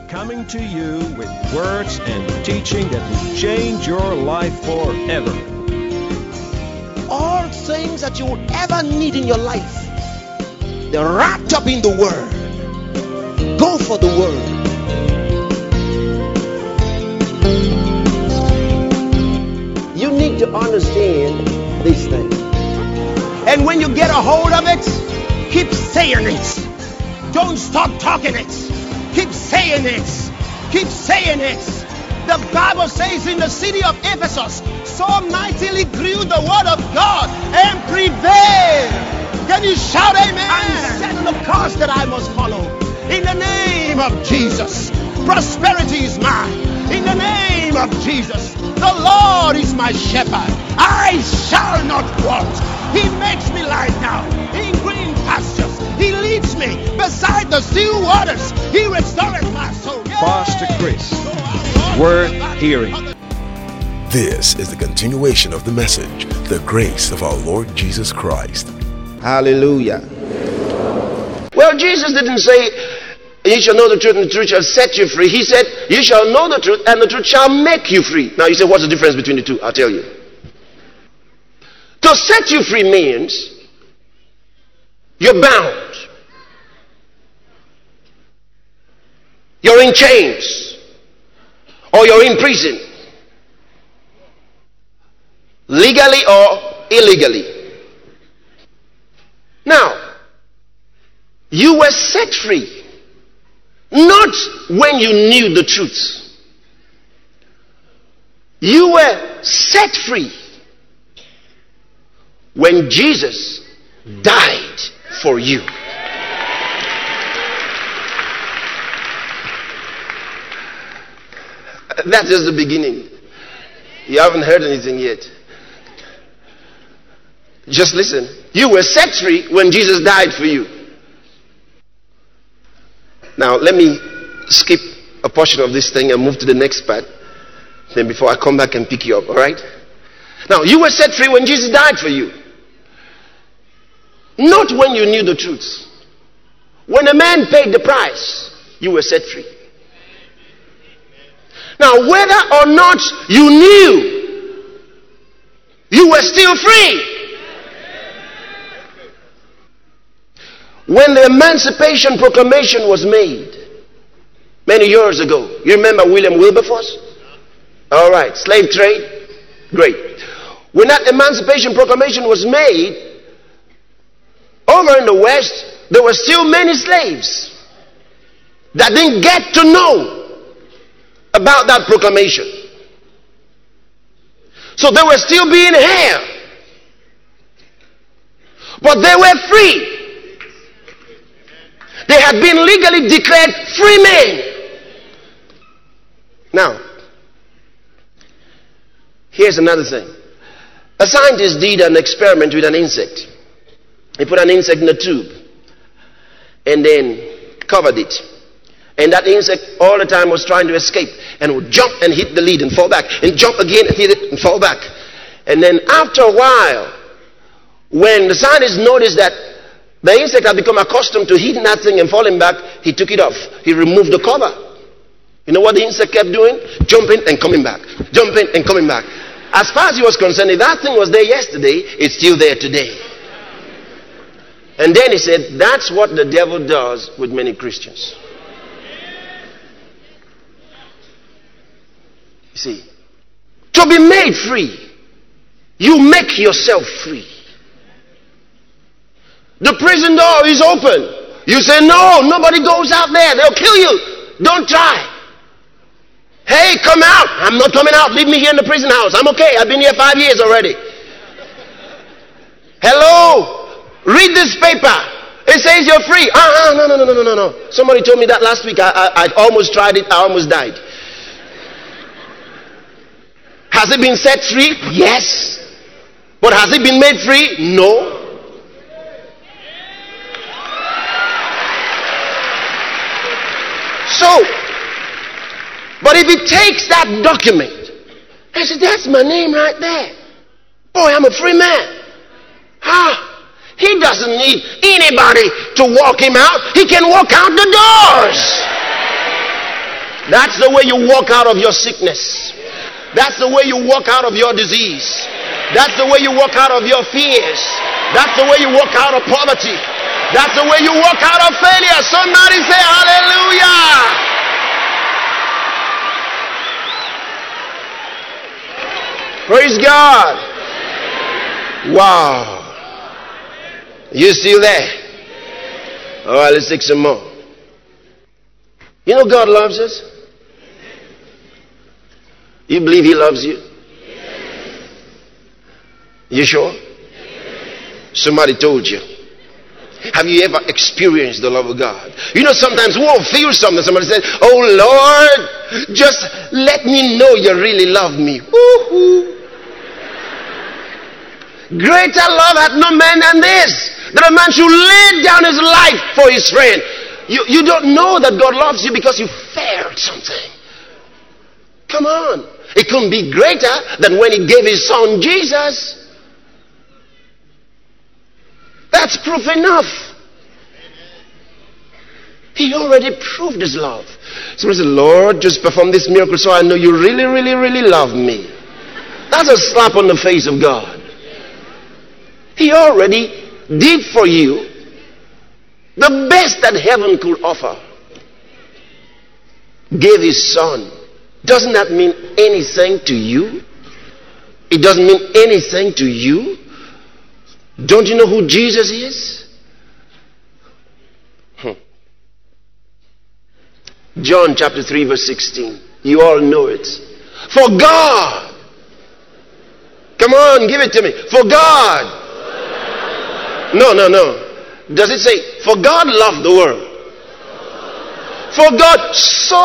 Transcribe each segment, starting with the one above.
coming to you with words and teaching that will change your life forever. All things that you will ever need in your life, they're wrapped up in the Word. Go for the Word. You need to understand these things. And when you get a hold of it, keep saying it. Don't stop talking it. Keep saying it. Keep saying it. The Bible says in the city of Ephesus, so mightily grew the word of God and prevailed. Can you shout amen? And set the course that I must follow. In the name of Jesus, prosperity is mine. In the name of Jesus, the Lord is my shepherd. I shall not want. He makes me lie down in green pastures. He leads me beside the still waters. He restores my soul. Pastor Chris, worth hearing. This is the continuation of the message, the grace of our Lord Jesus Christ. Hallelujah. Well, Jesus didn't say, you shall know the truth and the truth shall set you free. He said, you shall know the truth and the truth shall make you free. Now you say, what's the difference between the two? I'll tell you. To set you free means you're bound. You're in chains. Or you're in prison. Legally or illegally. Now, you were set free. Not when you knew the truth. You were set free when Jesus died for you. That is the beginning. You haven't heard anything yet. Just listen. You were set free when Jesus died for you. Now, let me skip a portion of this thing and move to the next part. Then before I come back and pick you up, all right? Now, you were set free when Jesus died for you. Not when you knew the truth. When a man paid the price, you were set free. Now, whether or not you knew, you were still free. When the Emancipation Proclamation was made many years ago, you remember William Wilberforce? All right, slave trade, great. When that Emancipation Proclamation was made, over in the West, there were still many slaves that didn't get to know about that proclamation. So they were still being held. But they were free. They had been legally declared free men. Now, here's another thing. A scientist did an experiment with an insect. He put an insect in a tube and then covered it. And that insect all the time was trying to escape and would jump and hit the lid and fall back and jump again and hit it and fall back. And then after a while, when the scientist noticed that the insect had become accustomed to hitting that thing and falling back, he took it off. He removed the cover. You know what the insect kept doing? Jumping and coming back. Jumping and coming back. As far as he was concerned, if that thing was there yesterday, it's still there today. And then he said, that's what the devil does with many Christians. You see, to be made free, you make yourself free. The prison door is open. You say, no, nobody goes out there. They'll kill you. Don't try. Hey, come out. I'm not coming out. Leave me here in the prison house. I'm okay. I've been here 5 years already. Hello? Read this paper. It says you're free. No. Somebody told me that last week. I almost tried it. I almost died. Has it been set free? Yes. But has it been made free? No. So, but if it takes that document, I said, that's my name right there. Boy, I'm a free man. He doesn't need anybody to walk him out. He can walk out the doors. That's the way you walk out of your sickness. That's the way you walk out of your disease. That's the way you walk out of your fears. That's the way you walk out of poverty. That's the way you walk out of failure. Somebody say hallelujah. Praise God. Wow. You still there? All right, let's take some more. You know God loves us? You believe He loves you? You sure? Somebody told you. Have you ever experienced the love of God? You know, sometimes we will feel something. Somebody said, oh Lord, just let me know you really love me. Woo-hoo. Greater love hath no man than this, that a man should lay down his life for his friend. You don't know that God loves you because you failed something. Come on. It couldn't be greater than when He gave His Son Jesus. That's proof enough. He already proved His love. Somebody said, Lord, just perform this miracle so I know you really, really, really love me. That's a slap on the face of God. He already did for you the best that heaven could offer. Gave His Son. Doesn't that mean anything to you? It doesn't mean anything to you? Don't you know who Jesus is? John chapter 3 verse 16. You all know it. For God. Come on, give it to me. For God. No. Does it say, for God loved the world? For God so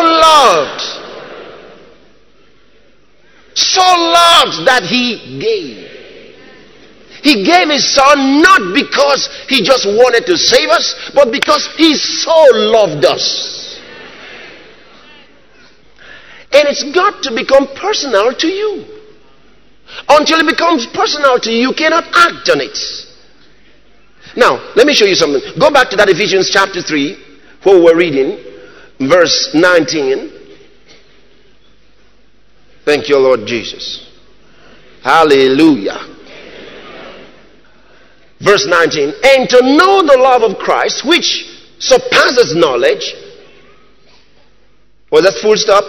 loved that He gave. He gave His Son not because He just wanted to save us, but because He so loved us. And it's got to become personal to you. Until it becomes personal to you, you cannot act on it. Now, let me show you something. Go back to that Ephesians chapter 3, where we're reading, verse 19. Thank you, Lord Jesus. Hallelujah. Verse 19. And to know the love of Christ, which surpasses knowledge. Was that full stop?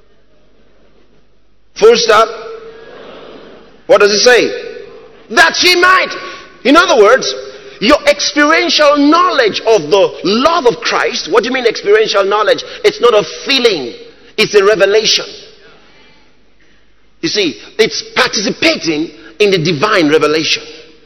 Full stop? What does it say? That ye might. In other words, your experiential knowledge of the love of Christ. What do you mean experiential knowledge? It's not a feeling. It's a revelation. You see, it's participating in the divine revelation.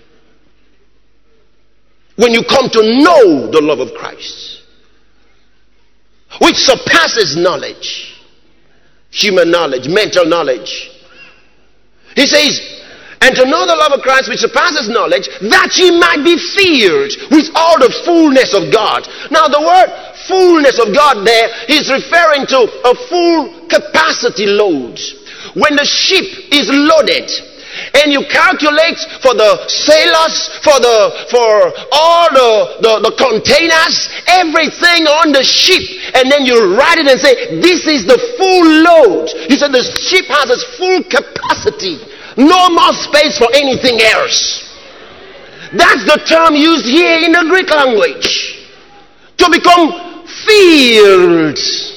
When you come to know the love of Christ, which surpasses knowledge, human knowledge, mental knowledge. He says, and to know the love of Christ which surpasses knowledge, that ye might be filled with all the fullness of God. Now the word fullness of God there is referring to a full capacity load. When the ship is loaded, and you calculate for the sailors, for all the containers, everything on the ship, and then you write it and say, this is the full load. You said the ship has its full capacity. No more space for anything else. That's the term used here in the Greek language. To become filled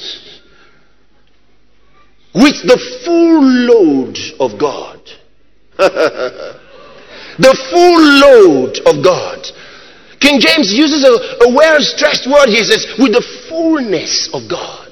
with the full load of God. The full load of God. King James uses a well-stressed word. He says, with the fullness of God.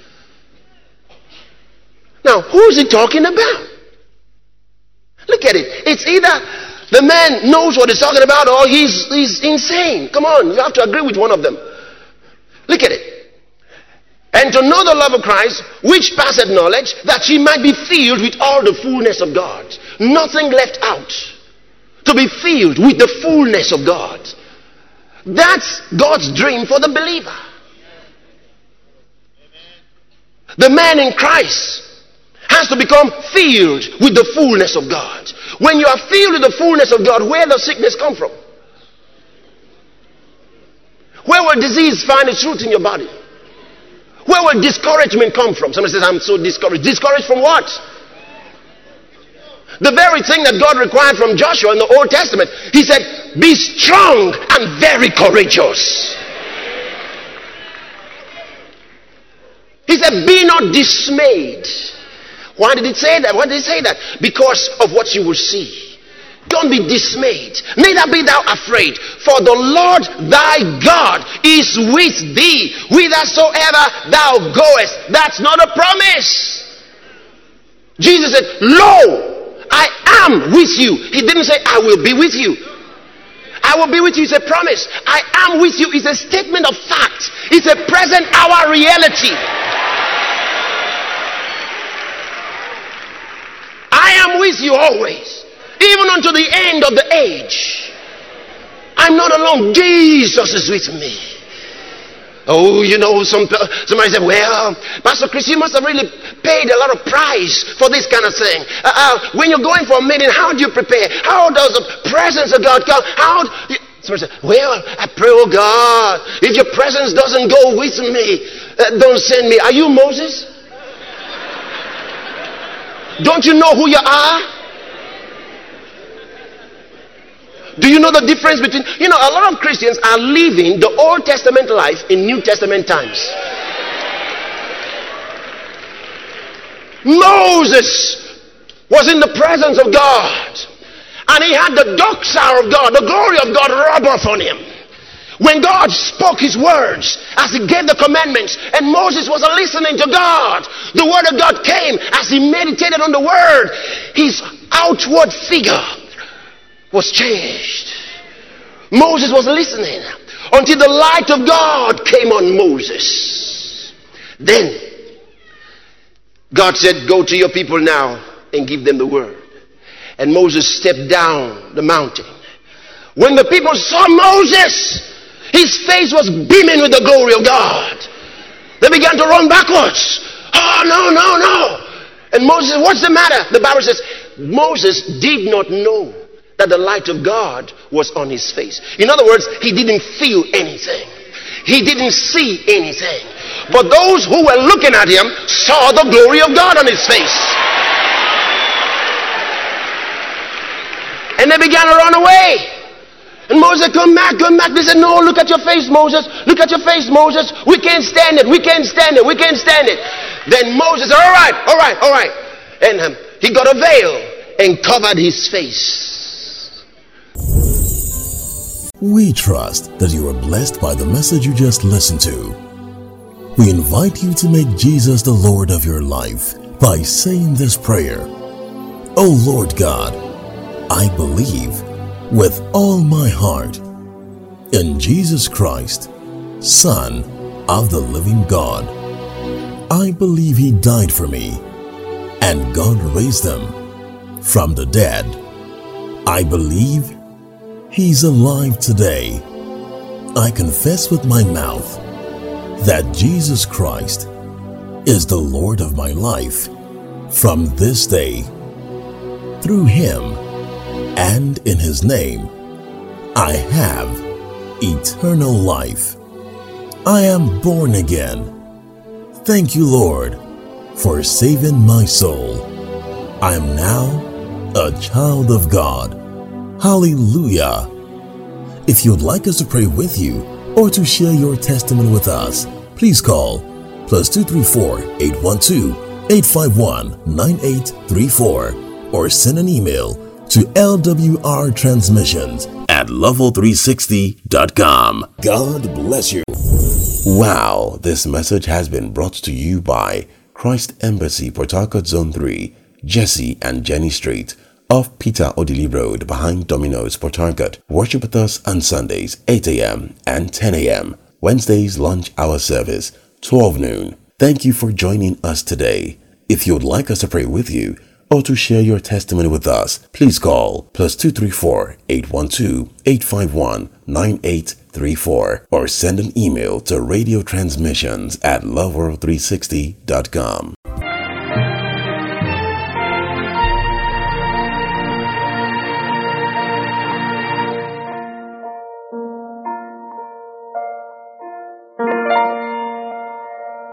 Now, who is he talking about? Look at it. It's either the man knows what he's talking about or he's insane. Come on, you have to agree with one of them. Look at it. And to know the love of Christ, which passeth knowledge, that ye might be filled with all the fullness of God. Nothing left out. To be filled with the fullness of God. That's God's dream for the believer. The man in Christ has to become filled with the fullness of God. When you are filled with the fullness of God, where does sickness come from? Where will disease find its root in your body? Where will discouragement come from? Somebody says, I'm so discouraged. Discouraged from what? The very thing that God required from Joshua in the Old Testament. He said, be strong and very courageous. He said, be not dismayed. Why did it say that? Why did it say that? Because of what you will see. Don't be dismayed, neither be thou afraid, for the Lord thy God is with thee whithersoever thou goest. That's not a promise. Jesus said, lo, I am with you. He didn't say, I will be with you. I will be with you is a promise. I am with you is a statement of fact. It's a present hour reality. I am with you always, even unto the end of the age. I'm not alone. Jesus is with me. Oh, you know, somebody said, well, Pastor Chris, you must have really paid a lot of price for this kind of thing. When you're going for a meeting, how do you prepare? How does the presence of God come? Somebody said, well, I pray, oh God, if your presence doesn't go with me, don't send me. Are you Moses? Don't you know who you are? Do you know the difference between, a lot of Christians are living the Old Testament life in New Testament times. Moses was in the presence of God, and he had the doxa of God, the glory of God rub off on him. When God spoke his words, as he gave the commandments, and Moses was listening to God, the word of God came as he meditated on the word. His outward figure was changed. Moses was listening until the light of God came on Moses. Then God said, go to your people now and give them the word. And Moses stepped down the mountain. When the people saw Moses, his face was beaming with the glory of God. They began to run backwards. Oh, no. And Moses said, what's the matter? The Bible says, Moses did not know that the light of God was on his face. In other words, he didn't feel anything. He didn't see anything. But those who were looking at him saw the glory of God on his face. And they began to run away. And Moses said, come back. They said, no, look at your face, Moses. Look at your face, Moses. We can't stand it. Then Moses said, all right. And he got a veil and covered his face. We trust that you are blessed by the message you just listened to. We invite you to make Jesus the Lord of your life by saying this prayer. Oh Lord God, I believe with all my heart in Jesus Christ, Son of the living God. I believe he died for me and God raised him from the dead. I believe he's alive today. I confess with my mouth that Jesus Christ is the Lord of my life from this day. Through him and in his name, I have eternal life. I am born again. Thank you, Lord, for saving my soul. I am now a child of God. Hallelujah. If you'd like us to pray with you or to share your testimony with us, please call +234 812 851 9834 or send an email to lwrtransmissions@level360.com. God bless you. Wow, this message has been brought to you by Christ Embassy, Port Harcourt Zone 3, Jesse and Jenny Street, off Peter Odili Road behind Domino's, Port Harcourt. Worship with us on Sundays 8 a.m. and 10 a.m. Wednesdays lunch hour service 12 noon. Thank you for joining us today. If you would like us to pray with you or to share your testimony with us, please call +234 812 851 9834 or send an email to radiotransmissions@loveworld360.com.